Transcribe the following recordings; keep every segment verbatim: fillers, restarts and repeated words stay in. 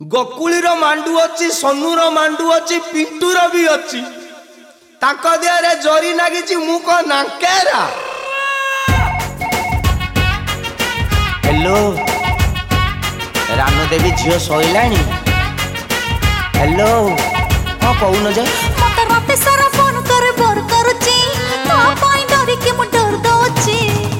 गोकुलीर मांडू अच्छी सोनूर मांडू अच्छी पिंटूर भी अच्छी ताको देहरे जरी नागिची मुख नाकेरा। हेलो रानू देवी झील शोइलाणी। हेलो हाँ कहून जे मते राते सारा फोन कर बोर करूची ता पाई डरी के मु डर दोची।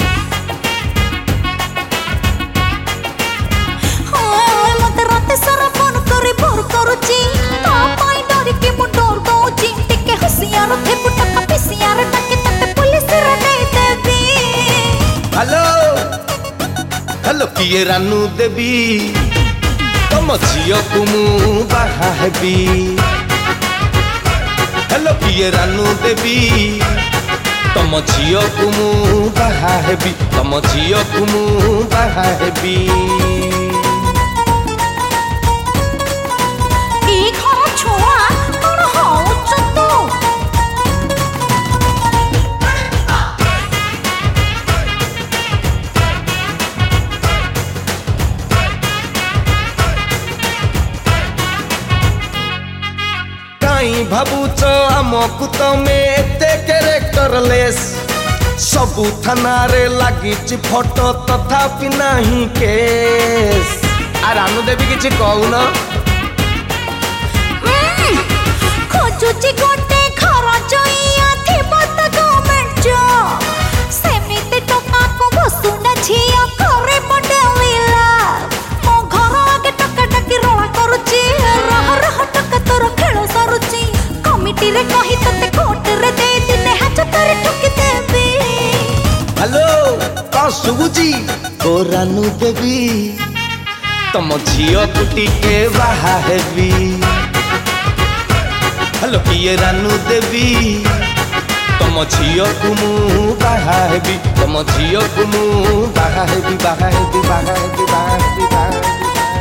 हाय मते राते सारा फोन कर बोर करूची ता पाई डरी के मु डर दोची। टिके होशियार थे पुटका पिसियार टके तते पुलिस रे दे देबी। हेलो हेलो किए रानू देवी तुम झील को मु बाहा हेबी। हेलो किए रानू देवी तुम झील को मु बाहा हेबी तुम झील को मु बाहा हेबी। ई घर छोआ कोन होउछ तू? काई भाबुच आमकु तमे एते कैरेक्टरलेस सबु थाना रे लागिची फोटो तथापि नाही केस। आ रानू देवी किछि कहून खोजुची गोटे घर जइया थिबो त गवर्नमेंट जॉब सेमिते टका को बसुना झिया करे बडलीला। मो घर आगे टका टकी रोला करूची रह रह टका तोर खेल सरुची। कमिटी रे कहि तते कोर्ट रे दे दिने हाथ करे ठोकी देबी। हेलो का सुबुजी ओ रानू देवी तुम झियो कुटी के बाहा हेबी। हेलो किए रानू देवी तुम झियो को मु बाहा हेबी तुम झियो को मु बाहा हेबी बाहा हेबी बाहा हेबी बाहा हेबी बाहा हेबी।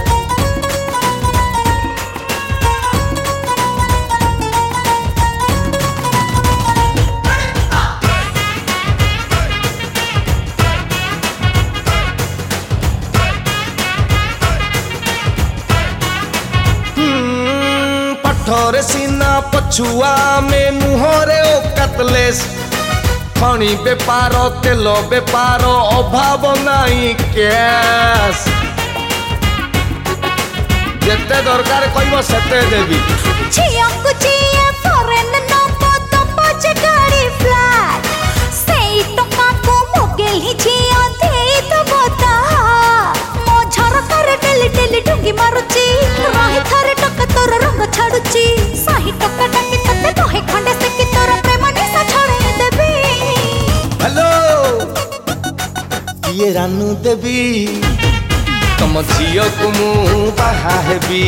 पठरे सीना पछुआ में मुहरे ओ कतलेस खणी बेपार तेल बेपार अभाव नाई कैश। जेते दरकार कहबो सेते देबी। झिया को झिया फॉरेन नंबर तो पाँच गाड़ी फ्लैट सेई टका को मोगेल ही झिया दे तो बता। मो झरकार डेली डेली ढुंगी मारुची राही थारे टका तोर रंग छाडुची। साही टका टके तते कहे खंडे से कि तोर प्रेम निशा छड़े देबी। हेलो किए रानू देवी तुम झियो को मु बाहा हेबी।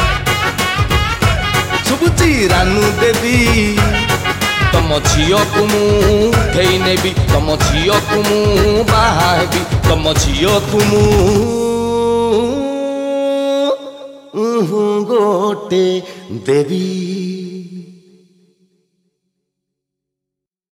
सुबुची रानू देवी तुम झियो को मु उठेई नेबी तुम झियो को मु बाहा हेबी तुम झियो को मु गोटे देवी।